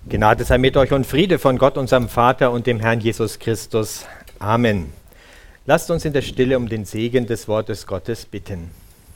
Gnade sei mit euch und Friede von Gott, unserem Vater und dem Herrn Jesus Christus. Amen. Lasst uns in der Stille um den Segen des Wortes Gottes bitten.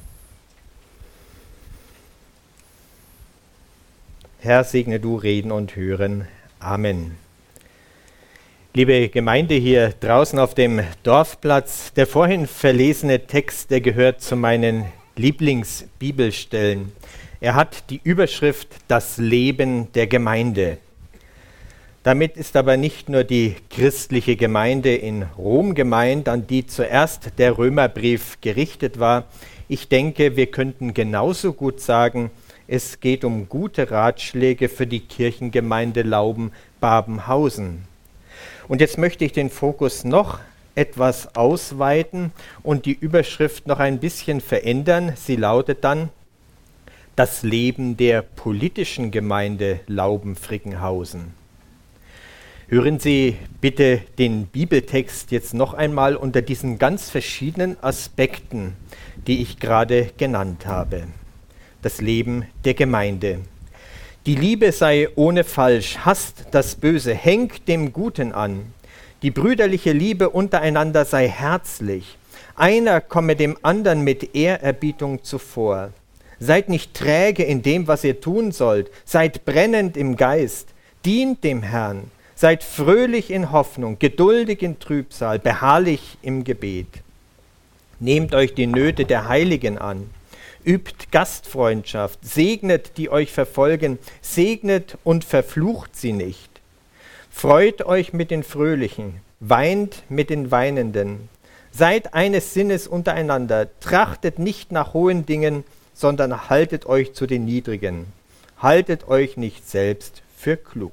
Herr, segne du Reden und Hören. Amen. Liebe Gemeinde hier draußen auf dem Dorfplatz, der vorhin verlesene Text, der gehört zu meinen Lieblingsbibelstellen. Er hat die Überschrift Das Leben der Gemeinde. Damit ist aber nicht nur die christliche Gemeinde in Rom gemeint, an die zuerst der Römerbrief gerichtet war. Ich denke, wir könnten genauso gut sagen, es geht um gute Ratschläge für die Kirchengemeinde Lauben-Babenhausen. Und jetzt möchte ich den Fokus noch etwas ausweiten und die Überschrift noch ein bisschen verändern. Sie lautet dann Das Leben der politischen Gemeinde Lauben-Frickenhausen. Hören Sie bitte den Bibeltext jetzt noch einmal unter diesen ganz verschiedenen Aspekten, die ich gerade genannt habe. Das Leben der Gemeinde. Die Liebe sei ohne Falsch, hasst das Böse, hängt dem Guten an. Die brüderliche Liebe untereinander sei herzlich. Einer komme dem anderen mit Ehrerbietung zuvor. Seid nicht träge in dem, was ihr tun sollt. Seid brennend im Geist. Dient dem Herrn. Seid fröhlich in Hoffnung, geduldig in Trübsal, beharrlich im Gebet. Nehmt euch die Nöte der Heiligen an. Übt Gastfreundschaft, segnet, die euch verfolgen, segnet und verflucht sie nicht. Freut euch mit den Fröhlichen, weint mit den Weinenden. Seid eines Sinnes untereinander, trachtet nicht nach hohen Dingen, sondern haltet euch zu den Niedrigen. Haltet euch nicht selbst für klug.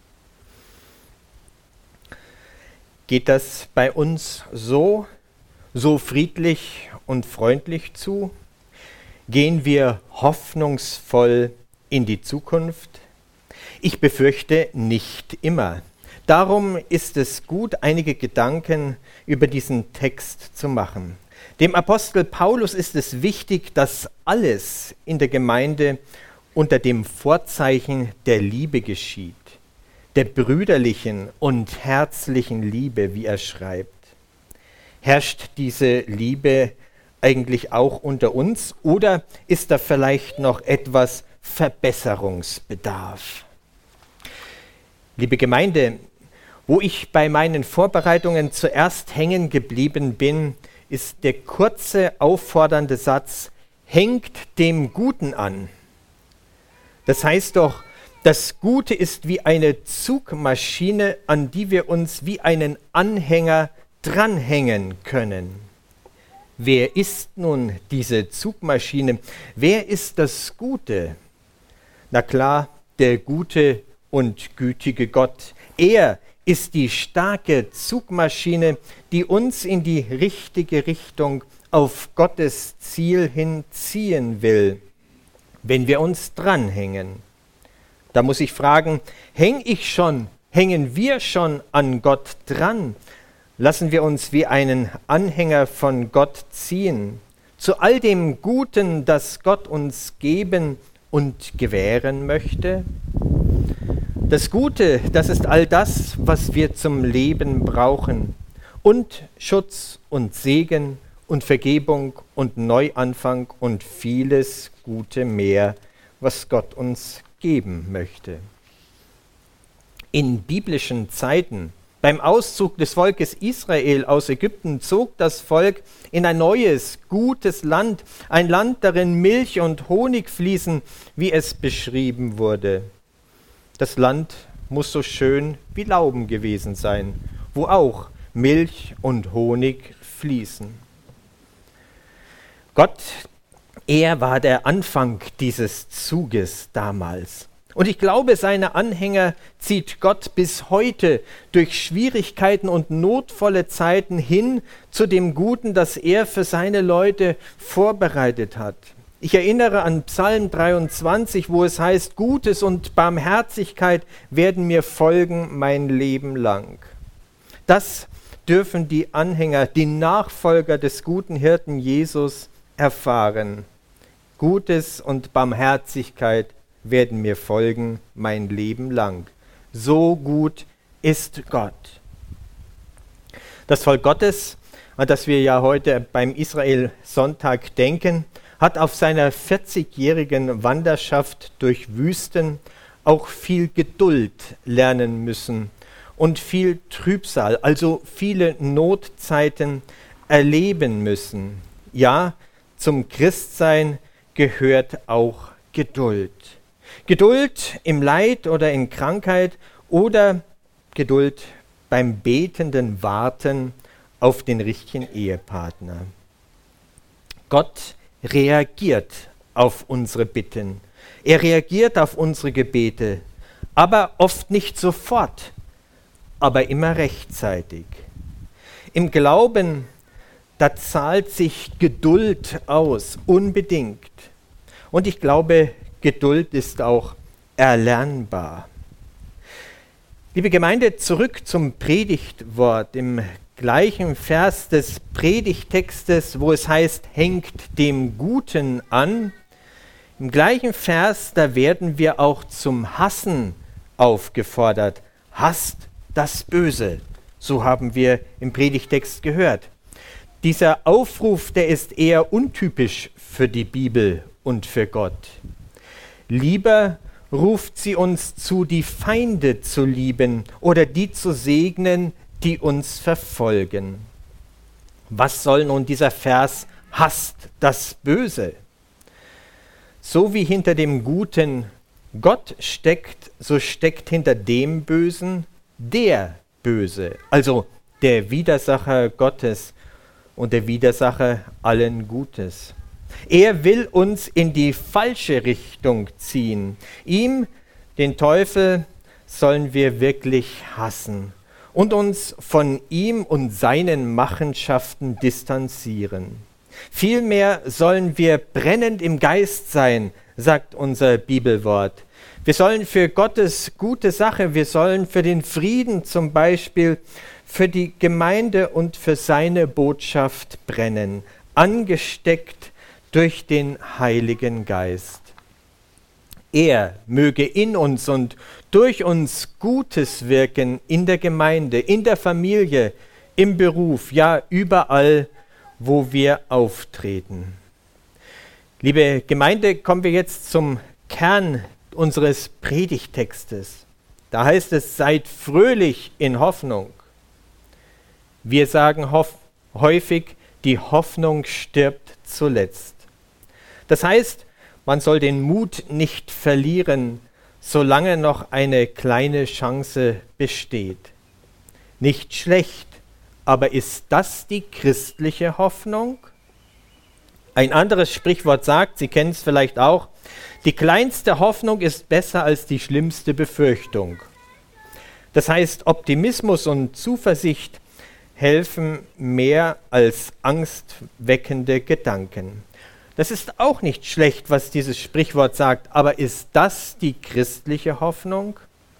Geht das bei uns so friedlich und freundlich zu? Gehen wir hoffnungsvoll in die Zukunft? Ich befürchte nicht immer. Darum ist es gut, einige Gedanken über diesen Text zu machen. Dem Apostel Paulus ist es wichtig, dass alles in der Gemeinde unter dem Vorzeichen der Liebe geschieht. Der brüderlichen und herzlichen Liebe, wie er schreibt. Herrscht diese Liebe eigentlich auch unter uns oder ist da vielleicht noch etwas Verbesserungsbedarf? Liebe Gemeinde, wo ich bei meinen Vorbereitungen zuerst hängen geblieben bin, ist der kurze, auffordernde Satz, hängt dem Guten an. Das heißt doch, das Gute ist wie eine Zugmaschine, an die wir uns wie einen Anhänger dranhängen können. Wer ist nun diese Zugmaschine? Wer ist das Gute? Na klar, der gute und gütige Gott. Er ist die starke Zugmaschine, die uns in die richtige Richtung auf Gottes Ziel hin ziehen will, wenn wir uns dranhängen. Da muss ich fragen, hängen wir schon an Gott dran? Lassen wir uns wie einen Anhänger von Gott ziehen, zu all dem Guten, das Gott uns geben und gewähren möchte? Das Gute, das ist all das, was wir zum Leben brauchen. Und Schutz und Segen und Vergebung und Neuanfang und vieles Gute mehr, was Gott uns geben möchte. In biblischen Zeiten, beim Auszug des Volkes Israel aus Ägypten, zog das Volk in ein neues, gutes Land, ein Land, darin Milch und Honig fließen, wie es beschrieben wurde. Das Land muss so schön wie Lauben gewesen sein, wo auch Milch und Honig fließen. Gott, er war der Anfang dieses Zuges damals. Und ich glaube, seine Anhänger zieht Gott bis heute durch Schwierigkeiten und notvolle Zeiten hin zu dem Guten, das er für seine Leute vorbereitet hat. Ich erinnere an Psalm 23, wo es heißt, Gutes und Barmherzigkeit werden mir folgen mein Leben lang. Das dürfen die Anhänger, die Nachfolger des guten Hirten Jesus erfahren. Gutes und Barmherzigkeit werden mir folgen mein Leben lang. so gut ist Gott. Das Volk Gottes, an das wir ja heute beim Israel-Sonntag denken, hat auf seiner 40-jährigen Wanderschaft durch Wüsten auch viel Geduld lernen müssen und viel Trübsal, also viele Notzeiten erleben müssen. Ja, zum Christsein gehört auch Geduld. Geduld im Leid oder in Krankheit oder Geduld beim betenden Warten auf den richtigen Ehepartner. Gott reagiert auf unsere Bitten. Er reagiert auf unsere Gebete, aber oft nicht sofort, aber immer rechtzeitig. Im Glauben, da zahlt sich Geduld aus, unbedingt. Und ich glaube, Geduld ist auch erlernbar. Liebe Gemeinde, zurück zum Predigtwort im gleichen Vers des Predigttextes, wo es heißt, hängt dem Guten an. Im gleichen Vers, da werden wir auch zum Hassen aufgefordert. Hasst das Böse, so haben wir im Predigttext gehört. Dieser Aufruf, der ist eher untypisch für die Bibel und für Gott. Lieber ruft sie uns zu, die Feinde zu lieben oder die zu segnen, die uns verfolgen. Was soll nun dieser Vers hasst das Böse? So wie hinter dem Guten Gott steckt, so steckt hinter dem Bösen der Böse, also der Widersacher Gottes und der Widersacher allen Gutes. Er will uns in die falsche Richtung ziehen. Ihm, den Teufel, sollen wir wirklich hassen und uns von ihm und seinen Machenschaften distanzieren. Vielmehr sollen wir brennend im Geist sein, sagt unser Bibelwort. Wir sollen für Gottes gute Sache, wir sollen für den Frieden zum Beispiel, für die Gemeinde und für seine Botschaft brennen, angesteckt durch den Heiligen Geist. Er möge in uns und durch uns Gutes wirken in der Gemeinde, in der Familie, im Beruf, ja überall, wo wir auftreten. Liebe Gemeinde, kommen wir jetzt zum Kern unseres Predigttextes. Da heißt es, seid fröhlich in Hoffnung. Wir sagen häufig, die Hoffnung stirbt zuletzt. Das heißt, man soll den Mut nicht verlieren, solange noch eine kleine Chance besteht. Nicht schlecht, aber ist das die christliche Hoffnung? Ein anderes Sprichwort sagt, Sie kennen es vielleicht auch, die kleinste Hoffnung ist besser als die schlimmste Befürchtung. Das heißt, Optimismus und Zuversicht helfen mehr als angstweckende Gedanken. Das ist auch nicht schlecht, was dieses Sprichwort sagt, aber ist das die christliche Hoffnung?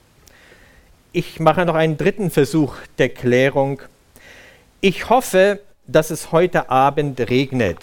Ich mache noch einen dritten Versuch der Klärung. Ich hoffe, dass es heute Abend regnet.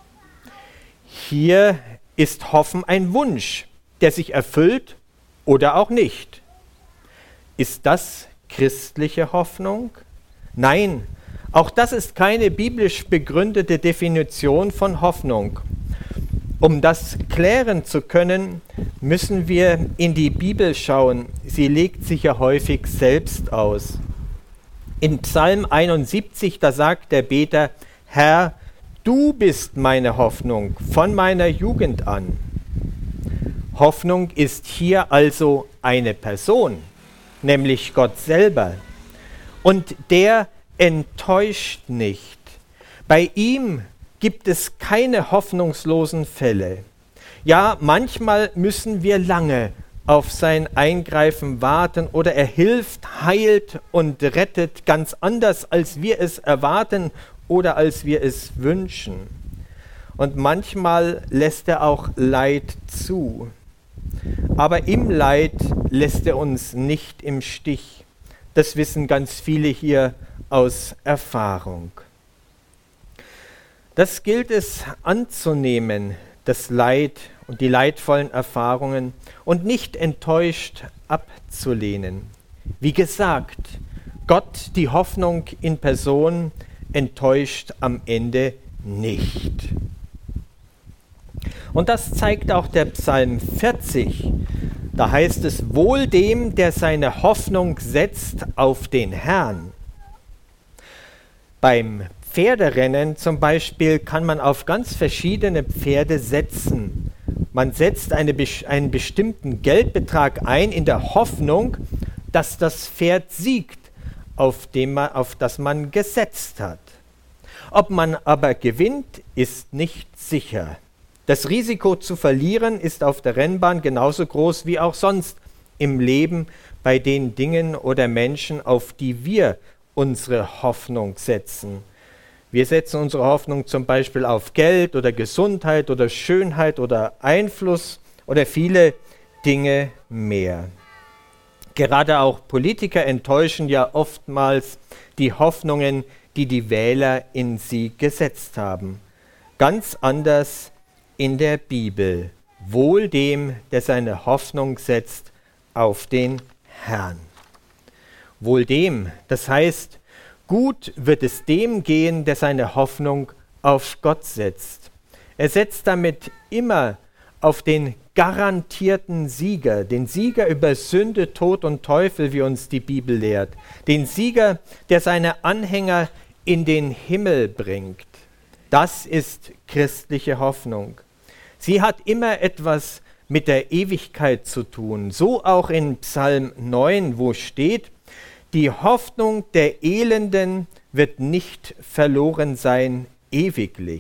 Hier ist Hoffen ein Wunsch, der sich erfüllt oder auch nicht. Ist das christliche Hoffnung? Nein, auch das ist keine biblisch begründete Definition von Hoffnung. Um das klären zu können, müssen wir in die Bibel schauen. Sie legt sich ja häufig selbst aus. In Psalm 71, da sagt der Beter, Herr, du bist meine Hoffnung von meiner Jugend an. Hoffnung ist hier also eine Person, nämlich Gott selber. Und der enttäuscht nicht. Bei ihm gibt es keine hoffnungslosen Fälle. Ja, manchmal müssen wir lange auf sein Eingreifen warten oder er hilft, heilt und rettet ganz anders, als wir es erwarten oder als wir es wünschen. Und manchmal lässt er auch Leid zu. Aber im Leid lässt er uns nicht im Stich. Das wissen ganz viele hier aus Erfahrung. Das gilt es anzunehmen, das Leid und die leidvollen Erfahrungen und nicht enttäuscht abzulehnen. wie gesagt, Gott, die Hoffnung in Person, enttäuscht am Ende nicht. Und das zeigt auch der Psalm 40. Da heißt es, wohl dem, der seine Hoffnung setzt auf den Herrn. Beim Pferderennen zum Beispiel kann man auf ganz verschiedene Pferde setzen. Man setzt einen bestimmten Geldbetrag ein in der Hoffnung, dass das Pferd siegt, auf das man gesetzt hat. Ob man aber gewinnt, ist nicht sicher. Das Risiko zu verlieren ist auf der Rennbahn genauso groß wie auch sonst im Leben bei den Dingen oder Menschen, auf die wir unsere Hoffnung setzen. Wir setzen unsere Hoffnung zum Beispiel auf Geld oder Gesundheit oder Schönheit oder Einfluss oder viele Dinge mehr. Gerade auch Politiker enttäuschen ja oftmals die Hoffnungen, die die Wähler in sie gesetzt haben. Ganz anders in der Bibel. Wohl dem, der seine Hoffnung setzt auf den Herrn. Wohl dem, das heißt, gut wird es dem gehen, der seine Hoffnung auf Gott setzt. Er setzt damit immer auf den garantierten Sieger, den Sieger über Sünde, Tod und Teufel, wie uns die Bibel lehrt. Den Sieger, der seine Anhänger in den Himmel bringt. Das ist christliche Hoffnung. Sie hat immer etwas mit der Ewigkeit zu tun. So auch in Psalm 9, wo steht, die Hoffnung der Elenden wird nicht verloren sein ewiglich.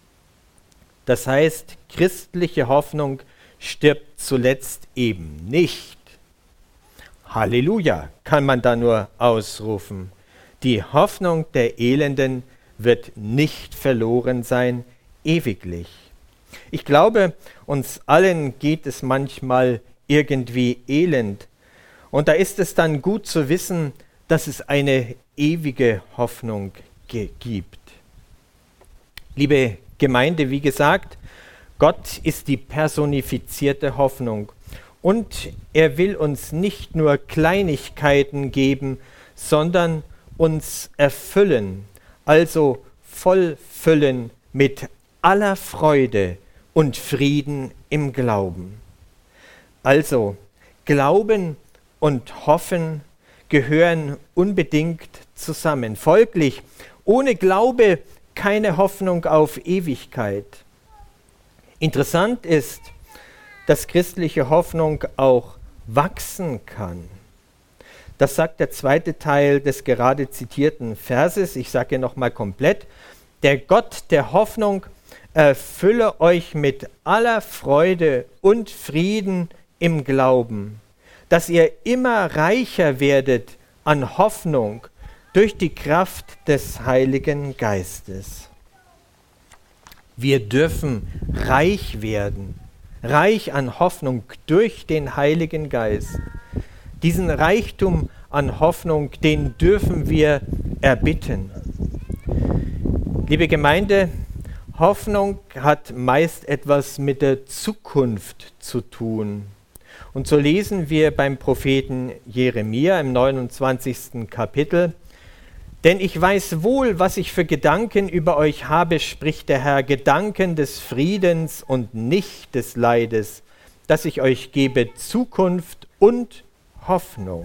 Das heißt, christliche Hoffnung stirbt zuletzt eben nicht. Halleluja, kann man da nur ausrufen. Die Hoffnung der Elenden wird nicht verloren sein ewiglich. Ich glaube, uns allen geht es manchmal irgendwie elend. Und da ist es dann gut zu wissen, dass es eine ewige Hoffnung gibt. Liebe Gemeinde, wie gesagt, Gott ist die personifizierte Hoffnung. Und er will uns nicht nur Kleinigkeiten geben, sondern uns erfüllen, also vollfüllen mit aller Freude und Frieden im Glauben. Also, Glauben und Hoffen gehören unbedingt zusammen. Folglich, ohne Glaube keine Hoffnung auf Ewigkeit. Interessant ist, dass christliche Hoffnung auch wachsen kann. Das sagt der zweite Teil des gerade zitierten Verses. Ich sage nochmal komplett. Der Gott der Hoffnung erfülle euch mit aller Freude und Frieden im Glauben, dass ihr immer reicher werdet an Hoffnung durch die Kraft des Heiligen Geistes. Wir dürfen reich werden, reich an Hoffnung durch den Heiligen Geist. Diesen Reichtum an Hoffnung, den dürfen wir erbitten. Liebe Gemeinde, Hoffnung hat meist etwas mit der Zukunft zu tun. Und so lesen wir beim Propheten Jeremia im 29. Kapitel, denn ich weiß wohl, was ich für Gedanken über euch habe, spricht der Herr, Gedanken des Friedens und nicht des Leides, dass ich euch gebe Zukunft und Hoffnung.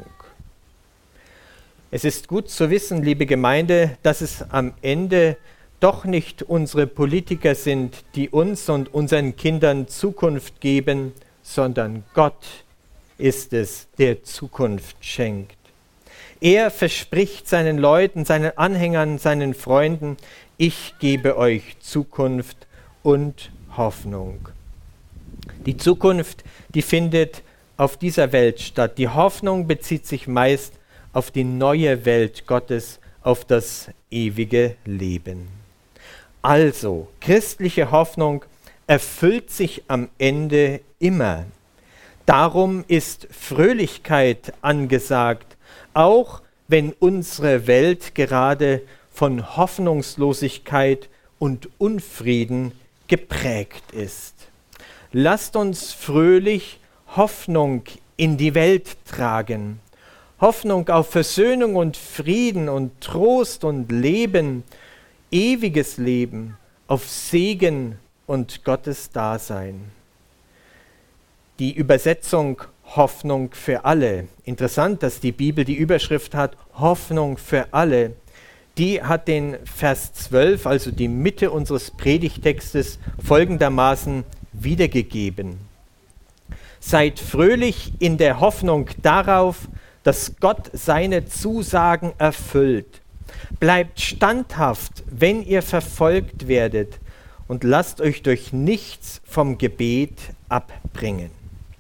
Es ist gut zu wissen, liebe Gemeinde, dass es am Ende doch nicht unsere Politiker sind, die uns und unseren Kindern Zukunft geben, sondern Gott ist es, der Zukunft schenkt. Er verspricht seinen Leuten, seinen Anhängern, seinen Freunden, ich gebe euch Zukunft und Hoffnung. Die Zukunft, die findet auf dieser Welt statt. Die Hoffnung bezieht sich meist auf die neue Welt Gottes, auf das ewige Leben. Also, christliche Hoffnung erfüllt sich am Ende immer. Darum ist Fröhlichkeit angesagt, auch wenn unsere Welt gerade von Hoffnungslosigkeit und Unfrieden geprägt ist. Lasst uns fröhlich Hoffnung in die Welt tragen. Hoffnung auf Versöhnung und Frieden und Trost und Leben, ewiges Leben, auf Segen und Gottes Dasein. Die Übersetzung Hoffnung für alle. Interessant, dass die Bibel die Überschrift hat, Hoffnung für alle. Die hat den Vers 12, also die Mitte unseres Predigtextes, folgendermaßen wiedergegeben. Seid fröhlich in der Hoffnung darauf, dass Gott seine Zusagen erfüllt. Bleibt standhaft, wenn ihr verfolgt werdet, und lasst euch durch nichts vom Gebet abbringen.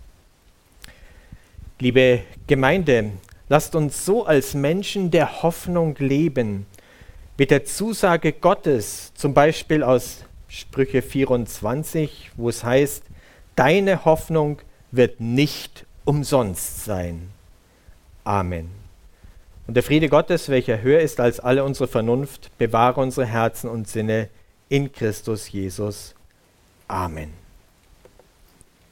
Liebe Gemeinde, lasst uns so als Menschen der Hoffnung leben, mit der Zusage Gottes, zum Beispiel aus Sprüche 24, wo es heißt, deine Hoffnung wird nicht umsonst sein. Amen. Und der Friede Gottes, welcher höher ist als alle unsere Vernunft, bewahre unsere Herzen und Sinne in Christus Jesus. Amen.